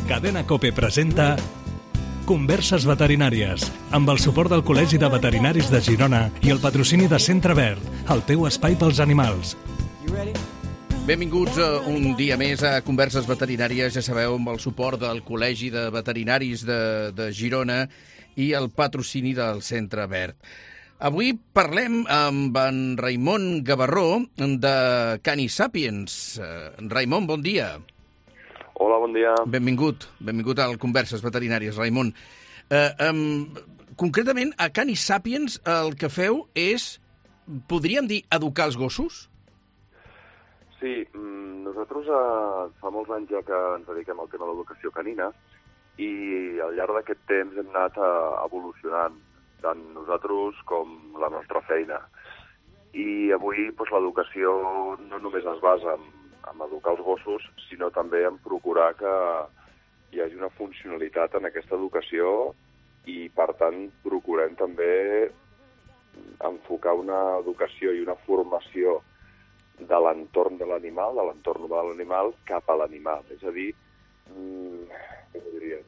Cadena COPE presenta Converses veterinàries, amb el suport del Col·legi de Veterinaris de Girona i el patrocini de Centre Verd, el teu espai pels animals. Benvinguts un dia més a Converses veterinàries, ja sabeu, amb el suport del Col·legi de Veterinaris de Girona i el patrocini del Centre Verd. Avui parlem amb en Raimon Gavarró de Canisàpiens. Raimon, bon dia. Hola, bon dia. Benvingut al Converses veterinàries, Raimon. Concretament, a Canisàpiens el que feu és, podríem dir, educar els gossos? Sí, nosaltres fa molts anys ja que ens dediquem al tema de l'educació canina i al llarg d'aquest temps hem anat evolucionant, tant nosaltres com la nostra feina. I avui l'educació no només es basa en educar els gossos, sinó també en procurar que hi hagi una funcionalitat en aquesta educació i, per tant, procurem també enfocar una educació i una formació de l'entorn de l'animal, de l'entorn de l'animal cap a l'animal. És a dir, com ho diria,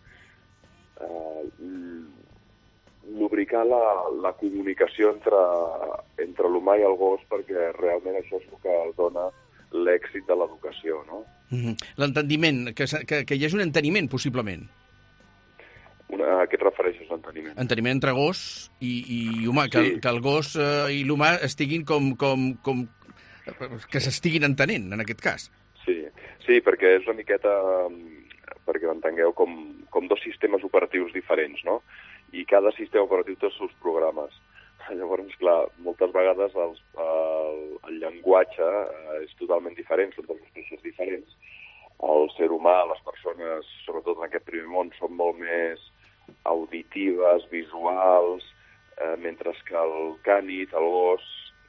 lubricar la comunicació entre l'humà i el gos, perquè realment això és el que dona l'èxit de l'educació, no? L'entendiment, que hi hagi un enteniment, possiblement. A què et refereixes, l'enteniment? Enteniment entre gos i humà, Sí. que el gos i l'humà estiguin com que s'estiguin entenent, en aquest cas. Sí, perquè és una miqueta, perquè m'entengueu, com dos sistemes operatius diferents, no? I cada sistema operatiu té els seus programes. Llavors, clar, moltes vegades el llenguatge és totalment diferent, són dues espècies diferents. El ser humà, les persones, sobretot en aquest primer món, són molt més auditives, visuals, mentre que el cànid, el gos,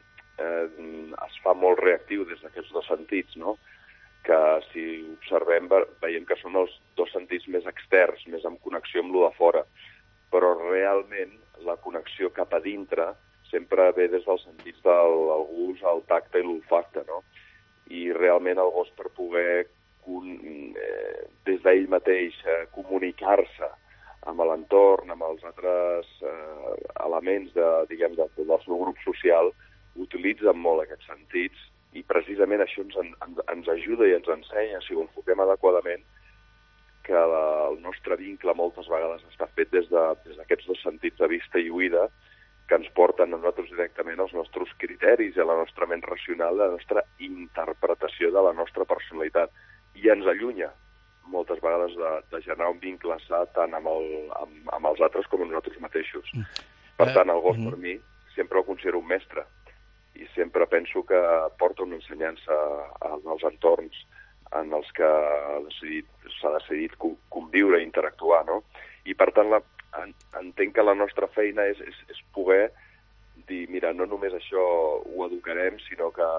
es fa molt reactiu des d'aquests dos sentits, no? Que si observem veiem que són els dos sentits més externs, més en connexió amb lo de fora, però realment la connexió cap a dintre sempre ve des dels sentits del gust, el tacte i l'olfacte, no? I realment el gos, per poder des d'ell mateix comunicar-se amb l'entorn, amb els altres elements del seu grup social, utilitzen molt aquests sentits i precisament això ens ajuda i ens ensenya, si ho enfoquem adequadament, que el nostre vincle moltes vegades està fet des d'aquests dos sentits de vista i oïda que ens porten a nosaltres directament als nostres criteris, a la nostra ment racional, a la nostra interpretació de la nostra personalitat. I ens allunya moltes vegades de generar un vincle sa tant amb els altres com amb nosaltres mateixos. Per tant, el gos per mi sempre el considero un mestre i sempre penso que porta una ensenyança als entorns en els que s'ha decidit conviure i interactuar, no? I, per tant, entenc que la nostra feina és poder dir, mira, no només això ho educarem, sinó que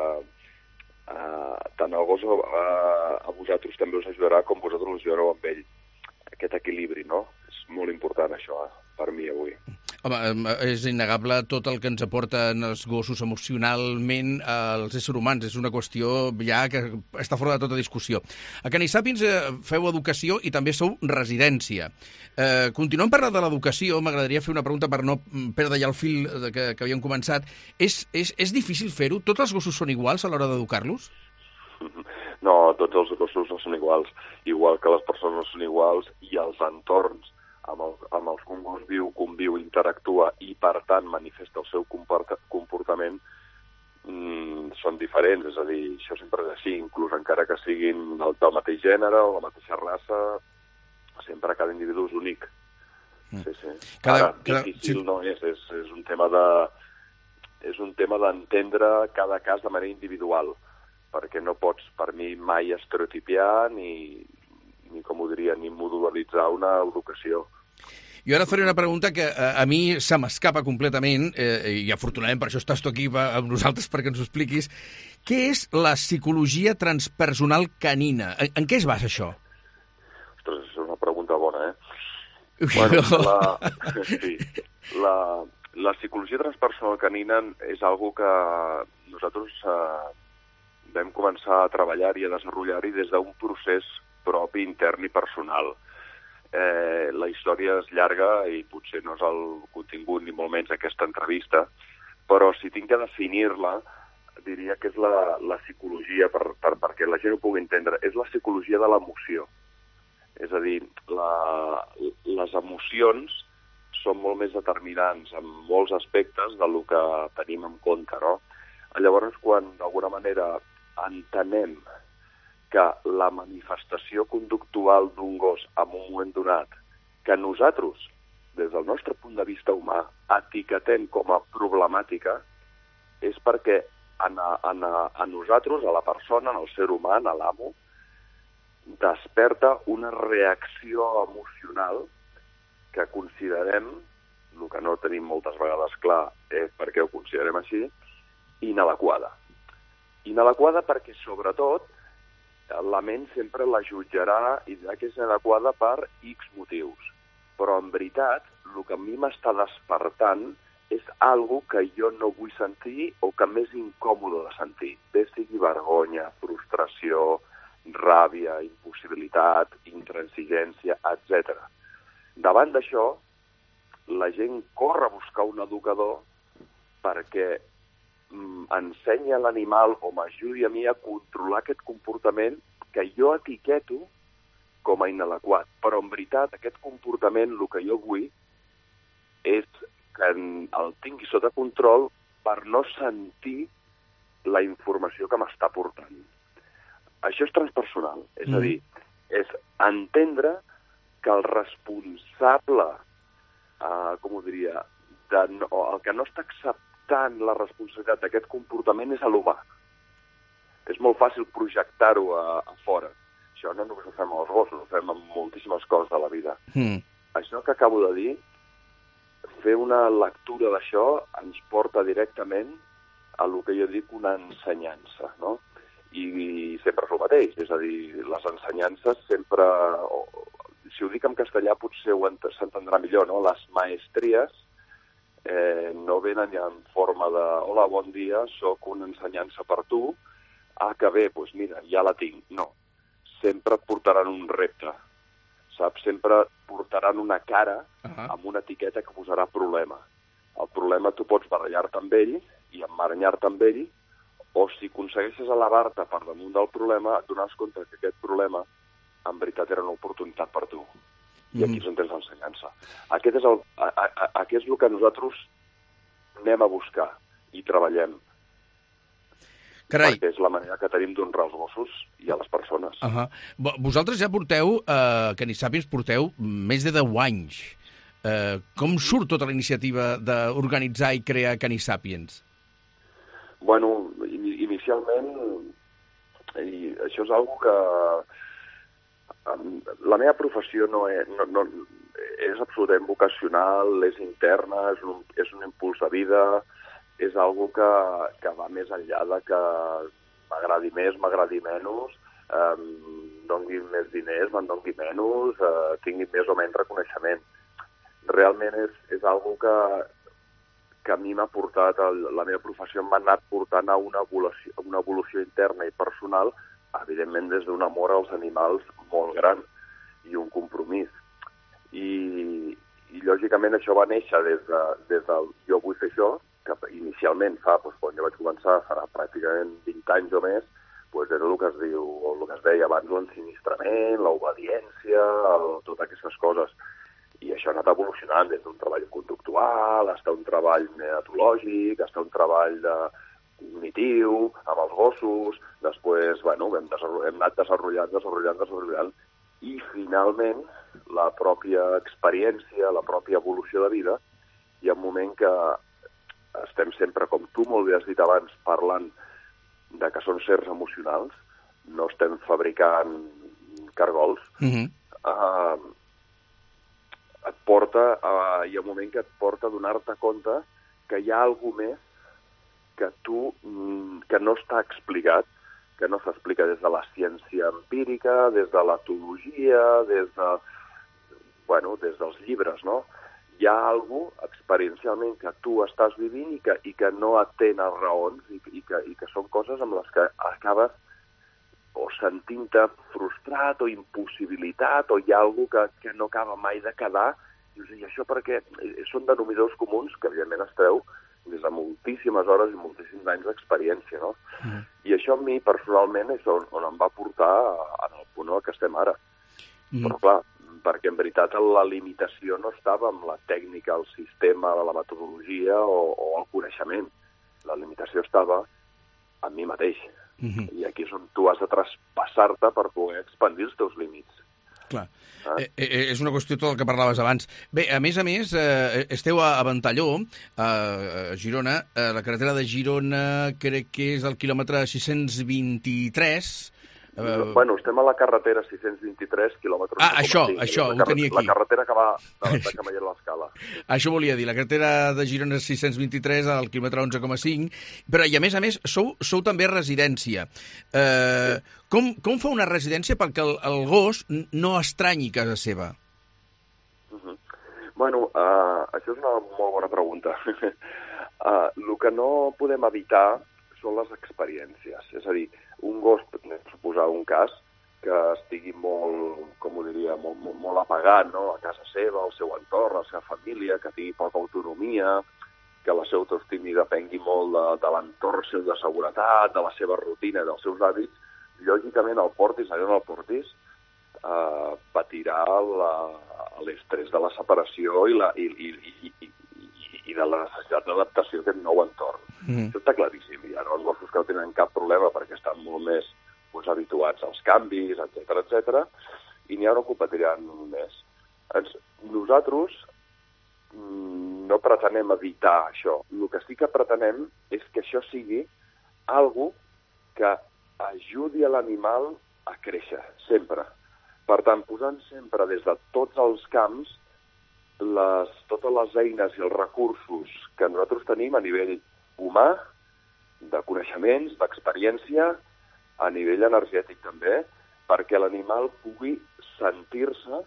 tant el gos a vosaltres també us ajudarà com vosaltres us ajudareu amb ell. Aquest equilibri, no? És molt important això per mi avui. Home, és innegable tot el que ens aporten els gossos emocionalment als éssers humans. És una qüestió ja que està fora de tota discussió. A Canisàpiens feu educació i també sou residència. Continuem parlant de l'educació. M'agradaria fer una pregunta per no perdre ja el fil que havíem començat. És difícil fer-ho? Tots els gossos són iguals a l'hora d'educar-los? No, tots els gossos no són iguals. Igual que les persones no són iguals i els entorns amb els que un gos conviu, interactua i, per tant, manifesta el seu comportament són diferents. És a dir, això sempre és així, inclús encara que siguin del mateix gènere o la mateixa raça, sempre cada individu és únic. Sí. Ara, difícil no és un tema d'entendre cada cas de manera individual, perquè no pots, per mi, mai estereotipiar ni com ho diria, ni modularitzar una educació. Jo ara faré una pregunta que a mi se m'escapa completament, i afortunadament per això estàs tu aquí amb nosaltres perquè ens ho expliquis. Què és la psicologia transpersonal canina? En què es basa això? Ostres, és una pregunta bona, La psicologia transpersonal canina és algo que nosaltres vam començar a treballar i a desenvolupar-hi des d'un procés propi, intern i personal. La història és llarga i potser no és el contingut ni molt menys aquesta entrevista, però si tinc que definir-la, diria que és la psicologia, perquè la gent ho pugui entendre, és la psicologia de l'emoció. És a dir, les emocions són molt més determinants en molts aspectes del que tenim en compte, no? Llavors, quan d'alguna manera entenem que la manifestació conductual d'un gos en un moment donat, que nosaltres, des del nostre punt de vista humà, etiquetem com a problemàtica, és perquè a nosaltres, a la persona, al ser humà, a l'amo, desperta una reacció emocional que considerem, el que no tenim moltes vegades clar és per què ho considerem així, inadequada. Inadequada perquè, sobretot, la ment sempre la jutjarà i dirà que és inadequada per X motius. Però, en veritat, el que a mi m'està despertant és algo que jo no vull sentir o que m'és incòmode de sentir. Bé sigui vergonya, frustració, ràbia, impossibilitat, intransigència, etc. Davant d'això, la gent corre a buscar un educador perquè ensenya a l'animal o m'ajudi a mi a controlar aquest comportament que jo etiqueto com a inadequat. Però, en veritat, aquest comportament, el que jo vull és que el tingui sota control per no sentir la informació que m'està portant. Això és transpersonal, és a dir, és entendre que el responsable, com ho diria, el que no està acceptant la responsabilitat d'aquest comportament és l'humà. És molt fàcil projectar-ho a fora. Això no només ho fem als gossos, ho fem amb moltíssimes coses de la vida. Això que acabo de dir, fer una lectura d'això ens porta directament a el que jo dic una ensenyança, no? I sempre és el mateix, és a dir, les ensenyances sempre, si ho dic en castellà potser s'entendrà millor, no? Les maestries no venen ja en forma de hola, bon dia, sóc una ensenyança per tu, que bé, doncs mira, ja la tinc. No, sempre et portaran un repte, saps? Sempre portaran una cara amb una etiqueta que posarà problema. El problema tu pots barallar-te amb ell i emmaranyar-te amb ell, o si aconsegueixes elevar-te per damunt del problema, et dones compte que aquest problema en veritat era una oportunitat per tu. I aquí és on tens l'ensenyança. Aquest és el que nosaltres anem a buscar i treballem. Carai. Perquè és la manera que tenim d'honrar els gossos i a les persones. Vosaltres ja porteu, Canissapiens, porteu més de 10 anys. Com surt tota la iniciativa d'organitzar i crear Canissapiens? Bueno, inicialment, i això és algo que la meva professió no és absolutament vocacional, és interna, és un impuls de vida, és algo que va més enllà de que m'agradi més, m'agradi menys, doni més diners, me'n doni menys, tingui més o menys reconeixement. Realment és algo que a mi m'ha portat, la meva professió m'ha anat portant a una evolució interna i personal, evidentment des d'un amor als animals molt gran i un compromís. I lògicament això va néixer des del jo vull fer això, que inicialment quan jo vaig començar, farà pràcticament 20 anys o més, era el que es diu, o el que es deia abans, l'ensinistrament, l'obediència, totes aquestes coses. I això ha anat evolucionant des d'un treball conductual, fins a un treball neatològic, fins a un treball cognitiu, amb els gossos, després, hem anat desenvolupant, i finalment la pròpia experiència, la pròpia evolució de vida, hi ha un moment que estem sempre, com tu molt bé has dit abans, parlant de que són sers emocionals, no estem fabricant cargols, hi ha un moment que et porta a donar-te compte que hi ha alguna més que no està explicat, que no s'explica des de la ciència empírica, des de l'etologia, des dels llibres, no? Hi ha alguna cosa experiencialment que tu estàs vivint i que no atén a raons i que són coses amb les que acabes o sentint-te frustrat o impossibilitat, o hi ha alguna que no acaba mai de quedar, dius, i això perquè són denominadors comuns que evidentment es treu des de moltíssimes hores i moltíssims anys d'experiència, no? I això a mi, personalment, és on em va portar en el punt en què estem ara. Però, clar, perquè en veritat la limitació no estava en la tècnica, el sistema, la metodologia o el coneixement. La limitació estava en mi mateix. I aquí és on tu has de traspassar-te per poder expandir els teus límits. Clar. És una qüestió tot el que parlaves abans. Bé, a més, esteu a Ventalló, a Girona. La carretera de Girona crec que és el quilòmetre 623. Bueno, estem a la carretera 623, quilòmetres... això, ho tenia aquí. La carretera que va de Camallera a l'Escala. Això volia dir, la carretera de Girona 623 al quilòmetre 11,5, però i a més, sou també residència. Com fa una residència perquè el gos no estranyi casa seva? Bueno, això és una molt bona pregunta. El que no podem evitar són les experiències. És a dir, un gos, suposar un cas, que estigui molt, com ho diria, molt apagat, no?, a casa seva, al seu entorn, a la seva família, que tingui poca autonomia, que la seva autoestima depengui molt de l'entorn seu de seguretat, de la seva rutina, dels seus hàbits, lògicament el portis, allò no el portis, patirà l'estrès de la separació i de la necessitat d'adaptació a aquest nou entorn. Això està claríssim. Hi ha els gossos que no tenen cap problema perquè estan molt més habituats als canvis, etc, i n'hi ha que ho patiran més. Nosaltres no pretenem evitar això. El que sí que pretenem és que això sigui algo que ajudi a l'animal a créixer, sempre. Per tant, posant sempre des de tots els camps totes les eines i els recursos que nosaltres tenim a nivell humà, de coneixements, d'experiència, a nivell energètic també, perquè l'animal pugui sentir-se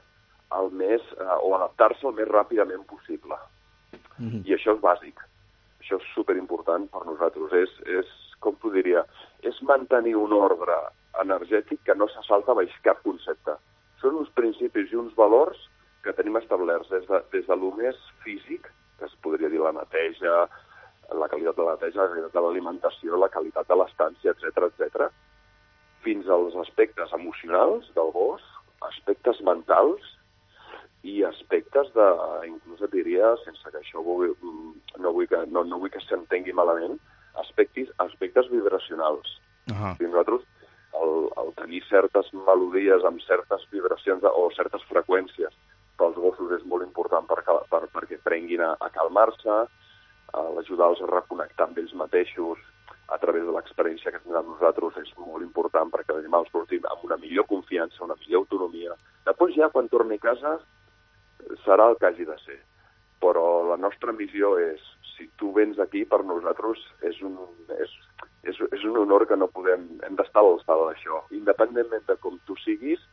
o adaptar-se el més ràpidament possible. I això és bàsic. Això és superimportant per nosaltres. Com t'ho diria, és mantenir un ordre energètic que no se salta baix cap concepte. Són uns principis i uns valors que tenim establerts des de lo més físic, que es podria dir la neteja, la qualitat de la neteja, la qualitat de l'alimentació, la qualitat de l'estància, etc, fins als aspectes emocionals del gos, aspectes mentals i aspectes inclús et diria, sense que això no vull que s'entengui malament, aspectes vibracionals. Nosaltres, el tenir certes melodies amb certes vibracions o certes freqüències pels gossos és molt important perquè aprenguin a calmar-se, ajudar-los a reconnectar amb ells mateixos a través de l'experiència que tindrem nosaltres és molt important perquè l'animal surti amb una millor confiança, una millor autonomia. Després ja, quan torni a casa, serà el que hagi de ser. Però la nostra missió és, si tu vens aquí, per nosaltres és un honor que no podem... Hem d'estar a l'alçada d'això, independentment de com tu siguis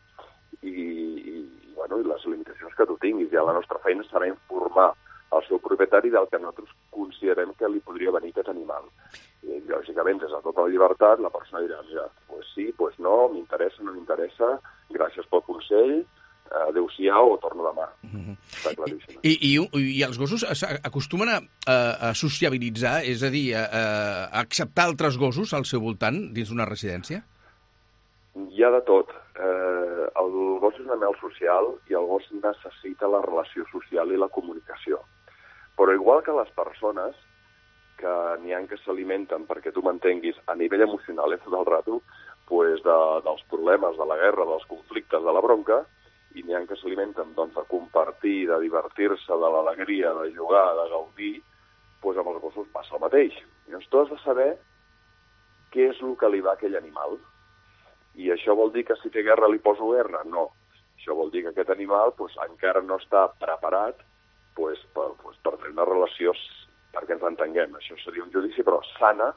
i les limitacions que tu tinguis. Ja la nostra feina serà informar el seu propietari del que nosaltres considerem que li podria venir aquest animal. I, lògicament, des de tota la llibertat, la persona dirà, mira, pues sí, pues no, m'interessa, no m'interessa, gràcies pel consell, adéu-siau o torno demà. Està claríssim. I els gossos acostumen a sociabilitzar, és a dir, a acceptar altres gossos al seu voltant dins d'una residència? Hi ha de tot. El gos és un animal social i el gos necessita la relació social i la comunicació. Però igual que les persones, que n'hi ha que s'alimenten, perquè tu m'entenguis, a nivell emocional tot el rato, dels problemes, de la guerra, dels conflictes, de la bronca, i n'hi ha que s'alimenten de compartir, de divertir-se, de l'alegria, de jugar, de gaudir, amb els gossos passa el mateix. Llavors tu has de saber què és el que li va a aquell animal. I això vol dir que si té guerra li poso guerra? No. Això vol dir que aquest animal encara no està preparat per tenir una relació, perquè ens entenguem. Això seria un judici, però sana,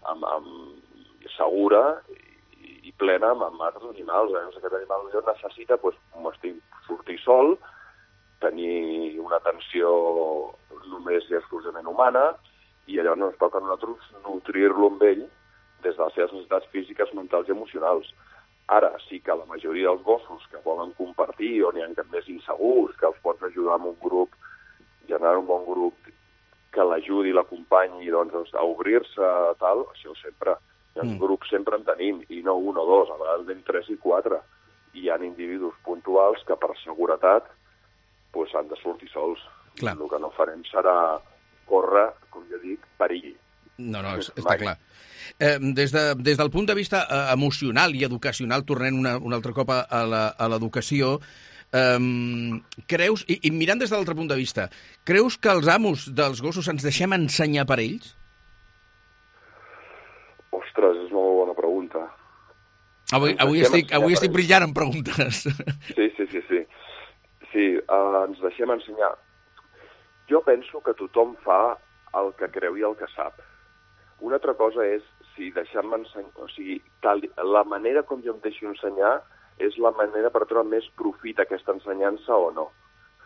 segura i plena amb altres animals. Aquest animal necessita sortir sol, tenir una atenció només i exclusivament humana, i llavors ens toca a nosaltres nutrir-lo amb ell des de les seves necessitats físiques, mentals i emocionals. Ara sí que la majoria dels gossos que volen compartir o n'hi ha més insegurs, que els pots ajudar amb un grup, generar un bon grup que l'ajudi i l'acompanyi doncs, a obrir-se, tal, això sempre. Els grups sempre en tenim, i no un o dos, a vegades ben 3 i 4. I hi ha individus puntuals que per seguretat han de sortir sols. Clar. El que no farem serà córrer, com jo dic, perill. No, està clar. Des del punt de vista emocional i educacional, tornem un altre cop a l'educació, creus, i mirant des de l'altre punt de vista, creus que els amos dels gossos ens deixem ensenyar per ells? Ostres, és una molt bona pregunta. Avui estic brillant en preguntes. Sí, ens deixem ensenyar. Jo penso que tothom fa el que creu i el que sap. Una altra cosa és si deixar-me ensenyar... O sigui, la manera com jo em deixo ensenyar és la manera per treure més profit a aquesta ensenyança o no.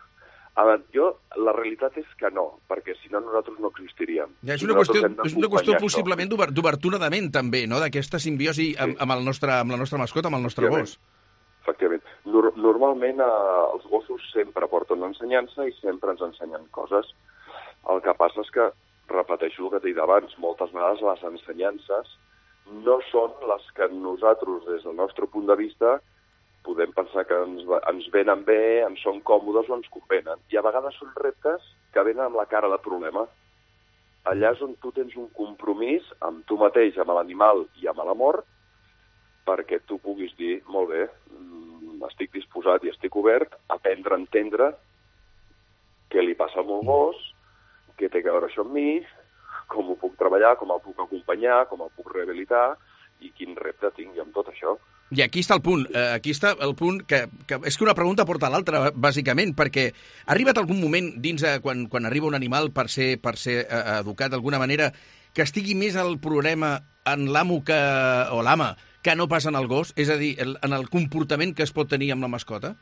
La realitat és que no, perquè si no nosaltres no existiríem. Ja, és una qüestió possiblement d'obertura de ment, també, no?, d'aquesta simbiosi amb la nostra mascota, amb el nostre gos. Efectivament. Normalment els gossos sempre porten ensenyança i sempre ens ensenyen coses. El que passa és que, repeteixo el que t'he dit abans, moltes vegades les ensenyances no són les que nosaltres, des del nostre punt de vista, podem pensar que ens venen bé, ens són còmodes o ens convenen. I a vegades són reptes que venen amb la cara de problema. Allà és on tu tens un compromís amb tu mateix, amb l'animal i amb l'amor, perquè tu puguis dir, molt bé, estic disposat i estic obert a aprendre a entendre què li passa al meu gos, què té a veure això amb mi, com ho puc treballar, com el puc acompanyar, com el puc rehabilitar i quin repte tinc amb tot això. I aquí està el punt. Aquí està el punt que és que una pregunta porta a l'altra, bàsicament, perquè ha arribat algun moment dins quan arriba un animal per ser educat d'alguna manera que estigui més el problema en l'amo o l'ama que no pas en el gos? És a dir, en el comportament que es pot tenir amb la mascota?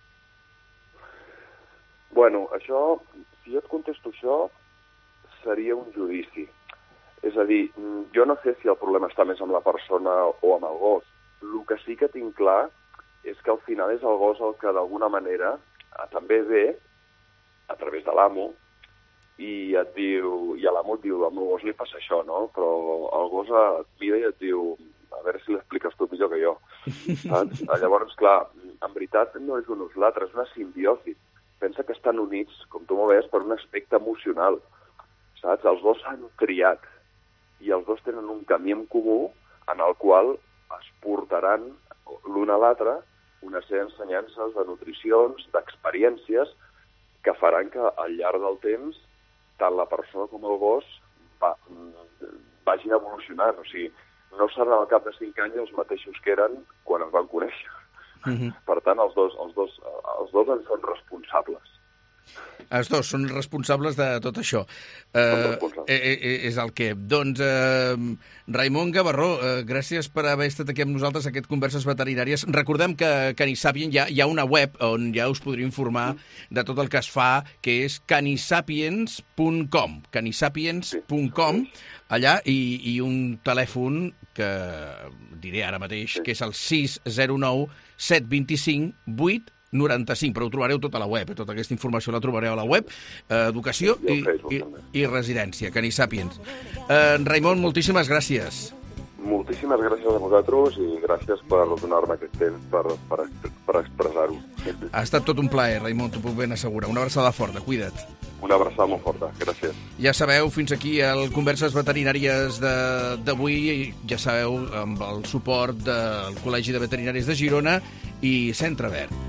Bueno, això, si jo et contesto això, seria un judici. És a dir, jo no sé si el problema està més amb la persona o amb el gos. El que sí que tinc clar és que al final és el gos el que d'alguna manera també ve a través de l'amo i et diu, i l'amo et diu, al meu gos li passa això, no? Però el gos et mira i et diu, a veure si l'expliques tu millor que jo. Saps? Llavors, clar, en veritat no és un ús l'altre, és una simbiosi. Pensa que estan units, com tu m'ho ves, per un aspecte emocional. Saps? Els dos s'han triat i els dos tenen un camí en comú en el qual es portaran l'un a l'altre una sèrie d'ensenyances, de nutricions, d'experiències que faran que al llarg del temps tant la persona com el gos vagin evolucionant. O sigui, no seran al cap de 5 anys els mateixos que eren quan es van conèixer. Per tant, els dos en són responsables. Els dos són responsables de tot això. És el que... Doncs, Raimon Gavarró, gràcies per haver estat aquí amb nosaltres a aquest Converses Veterinàries. Recordem que a Canisàpien hi ha una web on ja us podria informar de tot el que es fa, que és canisapiens.com. Canisapiens.com, allà, i un telèfon que diré ara mateix, que és el 609 725 895, però ho trobareu tota la web, tota aquesta informació la trobareu a la web, educació i residència, Canisàpiens. Raimon, moltíssimes gràcies. Moltíssimes gràcies a vosaltres i gràcies per donar-me aquest temps per expressar-ho. Ha estat tot un plaer, Raimon, t'ho puc ben assegurar. Una abraçada forta, cuida't. Una abraçada molt forta, gràcies. Ja sabeu, fins aquí el Converses Veterinàries d'avui, ja sabeu, amb el suport del Col·legi de Veterinaris de Girona i Centre Verd.